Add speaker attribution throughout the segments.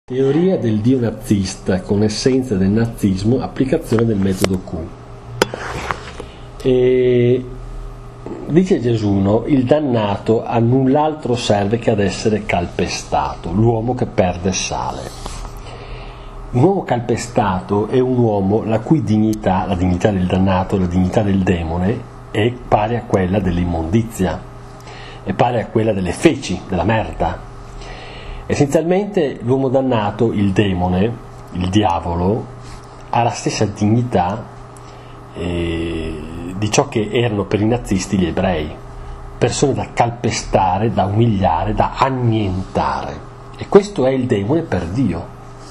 Speaker 1: Teoria del Dio nazista con essenza del nazismo, applicazione del metodo Q. E dice Gesù, no? Il dannato a null'altro serve che ad essere calpestato, l'uomo che perde sale. Un uomo calpestato è un uomo la cui dignità, la dignità del dannato, la dignità del demone, è pari a quella dell'immondizia, è pari a quella delle feci, della merda. Essenzialmente l'uomo dannato, il demone, il diavolo, ha la stessa dignità di ciò che erano per i nazisti gli ebrei, persone da calpestare, da umiliare, da annientare. E questo è il demone per Dio.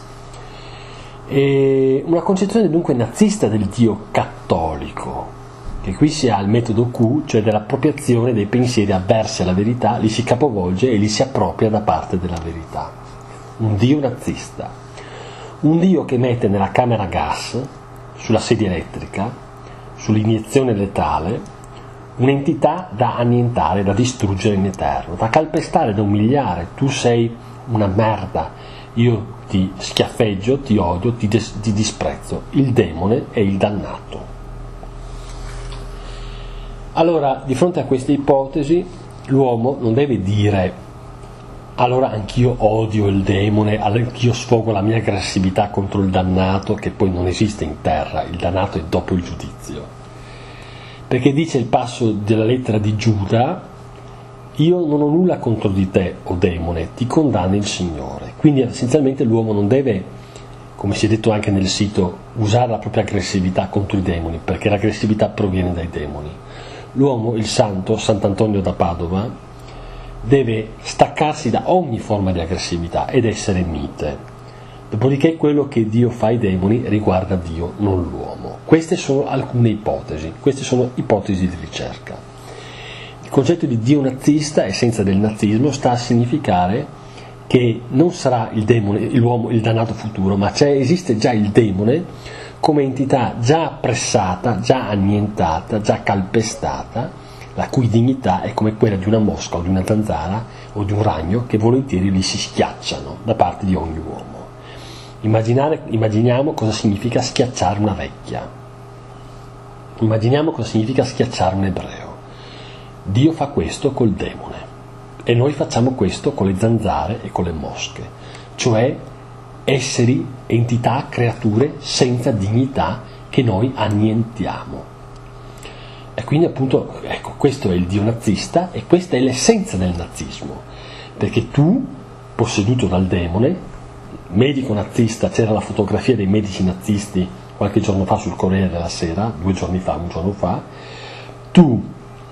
Speaker 1: E una concezione dunque nazista del Dio cattolico, che qui si ha il metodo Q, cioè dell'appropriazione dei pensieri avversi alla verità, li si capovolge e li si appropria da parte della verità. Un Dio nazista, un Dio che mette nella camera a gas, sulla sedia elettrica, sull'iniezione letale, un'entità da annientare, da distruggere in eterno, da calpestare, da umiliare. Tu sei una merda, io ti schiaffeggio, ti odio, ti disprezzo. Il demone è il dannato. Allora, di fronte a queste ipotesi, l'uomo non deve dire allora anch'io odio il demone, anch'io sfogo la mia aggressività contro il dannato, che poi non esiste in terra, il dannato è dopo il giudizio. Perché dice il passo della lettera di Giuda, io non ho nulla contro di te, o demone, ti condanna il Signore. Quindi essenzialmente l'uomo non deve, come si è detto anche nel sito, usare la propria aggressività contro i demoni, perché l'aggressività proviene dai demoni. L'uomo, il santo, Sant'Antonio da Padova, deve staccarsi da ogni forma di aggressività ed essere mite. Dopodiché quello che Dio fa ai demoni riguarda Dio, non l'uomo. Queste sono alcune ipotesi, queste sono ipotesi di ricerca. Il concetto di Dio nazista, essenza del nazismo, sta a significare che non sarà il demone, l'uomo, il dannato futuro, ma esiste già il demone come entità già appressata, già annientata, già calpestata, la cui dignità è come quella di una mosca o di una zanzara o di un ragno che volentieri li si schiacciano da parte di ogni uomo. Immaginiamo cosa significa schiacciare una vecchia. Immaginiamo cosa significa schiacciare un ebreo. Dio fa questo col demone e noi facciamo questo con le zanzare e con le mosche, cioè esseri, entità, creature senza dignità che noi annientiamo. E quindi appunto, ecco, questo è il Dio nazista e questa è l'essenza del nazismo, perché tu, posseduto dal demone, medico nazista, c'era la fotografia dei medici nazisti qualche giorno fa sul Corriere della Sera, 2 giorni fa, un giorno fa, tu,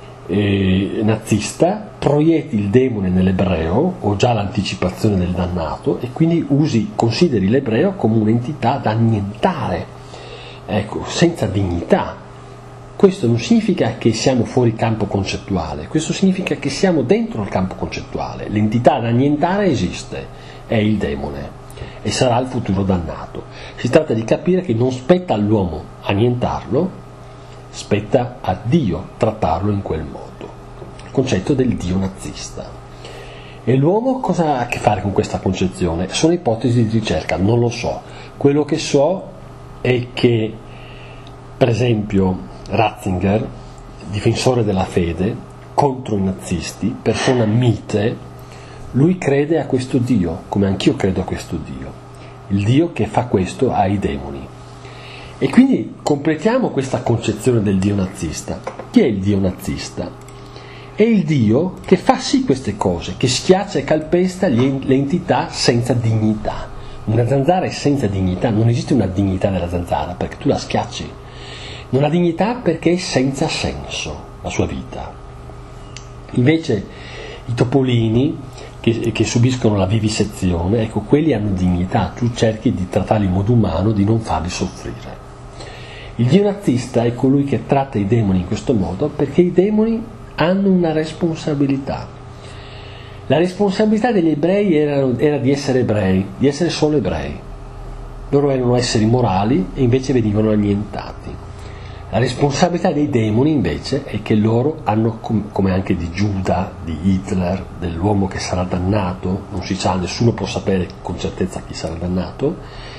Speaker 1: nazista, proietti il demone nell'ebreo, o già l'anticipazione del dannato, e quindi consideri l'ebreo come un'entità da annientare, ecco, senza dignità. Questo non significa che siamo fuori campo concettuale, questo significa che siamo dentro il campo concettuale. L'entità da annientare esiste, è il demone e sarà il futuro dannato. Si tratta di capire che non spetta all'uomo annientarlo, spetta a Dio trattarlo in quel modo. Il concetto del Dio nazista. E l'uomo cosa ha a che fare con questa concezione? Sono ipotesi di ricerca, non lo so. Quello che so è che, per esempio, Ratzinger, difensore della fede, contro i nazisti, persona mite, lui crede a questo Dio, come anch'io credo a questo Dio, il Dio che fa questo ai demoni. E quindi completiamo questa concezione del Dio nazista. Chi è il Dio nazista? È il Dio che fa sì queste cose, che schiaccia e calpesta le entità senza dignità. Una zanzara è senza dignità, non esiste una dignità della zanzara perché tu la schiacci. Non ha dignità perché è senza senso la sua vita. Invece i topolini che subiscono la vivisezione, ecco, quelli hanno dignità, tu cerchi di trattarli in modo umano, di non farli soffrire. Il Dio nazista è colui che tratta i demoni in questo modo perché i demoni hanno una responsabilità. La responsabilità degli ebrei era di essere ebrei, di essere solo ebrei. Loro erano esseri morali e invece venivano annientati. La responsabilità dei demoni invece è che loro hanno, come anche di Giuda, di Hitler, dell'uomo che sarà dannato, non si sa, nessuno può sapere con certezza chi sarà dannato,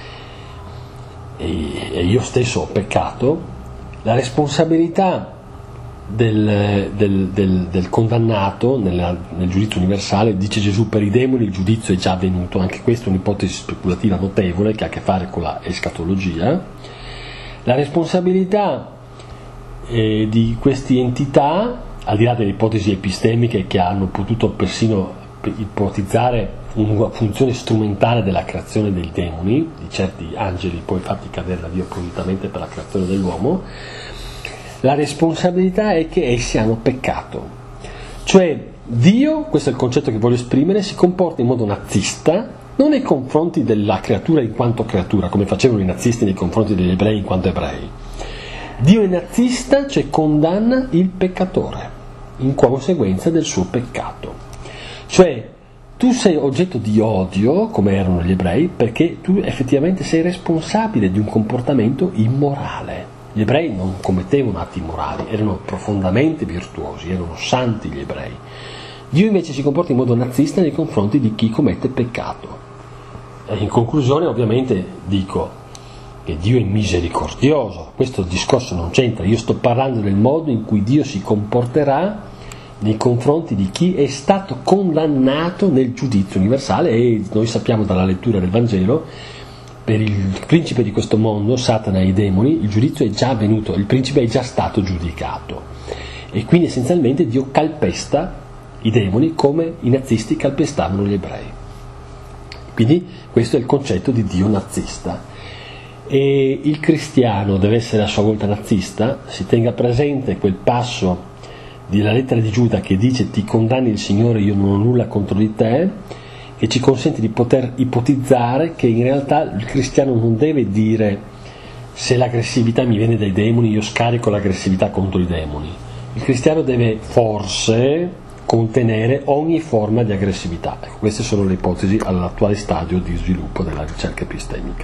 Speaker 1: e io stesso ho peccato, la responsabilità del condannato nel giudizio universale, dice Gesù, per i demoni il giudizio è già avvenuto. Anche questa è un'ipotesi speculativa notevole che ha a che fare con la escatologia. La responsabilità di queste entità, al di là delle ipotesi epistemiche che hanno potuto persino ipotizzare una funzione strumentale della creazione dei demoni, di certi angeli poi fatti cadere da Dio appositamente per la creazione dell'uomo, la responsabilità è che essi hanno peccato. Cioè Dio, questo è il concetto che voglio esprimere, si comporta in modo nazista, non nei confronti della creatura in quanto creatura, come facevano i nazisti nei confronti degli ebrei in quanto ebrei. Dio è nazista, cioè condanna il peccatore in conseguenza del suo peccato. Cioè tu sei oggetto di odio, come erano gli ebrei, perché tu effettivamente sei responsabile di un comportamento immorale. Gli ebrei non commettevano atti immorali, erano profondamente virtuosi, erano santi gli ebrei. Dio invece si comporta in modo nazista nei confronti di chi commette peccato. E in conclusione ovviamente dico che Dio è misericordioso, questo discorso non c'entra, io sto parlando del modo in cui Dio si comporterà nei confronti di chi è stato condannato nel giudizio universale, e noi sappiamo dalla lettura del Vangelo, per il principe di questo mondo, Satana e i demoni, il giudizio è già avvenuto, il principe è già stato giudicato, e quindi essenzialmente Dio calpesta i demoni come i nazisti calpestavano gli ebrei. Quindi questo è il concetto di Dio nazista. E il cristiano deve essere a sua volta nazista. Si tenga presente quel passo della lettera di Giuda che dice: ti condanni il Signore, io non ho nulla contro di te, che ci consente di poter ipotizzare che in realtà il cristiano non deve dire: se l'aggressività mi viene dai demoni io scarico l'aggressività contro i demoni. Il cristiano deve forse contenere ogni forma di aggressività. Ecco, queste sono le ipotesi all'attuale stadio di sviluppo della ricerca epistemica.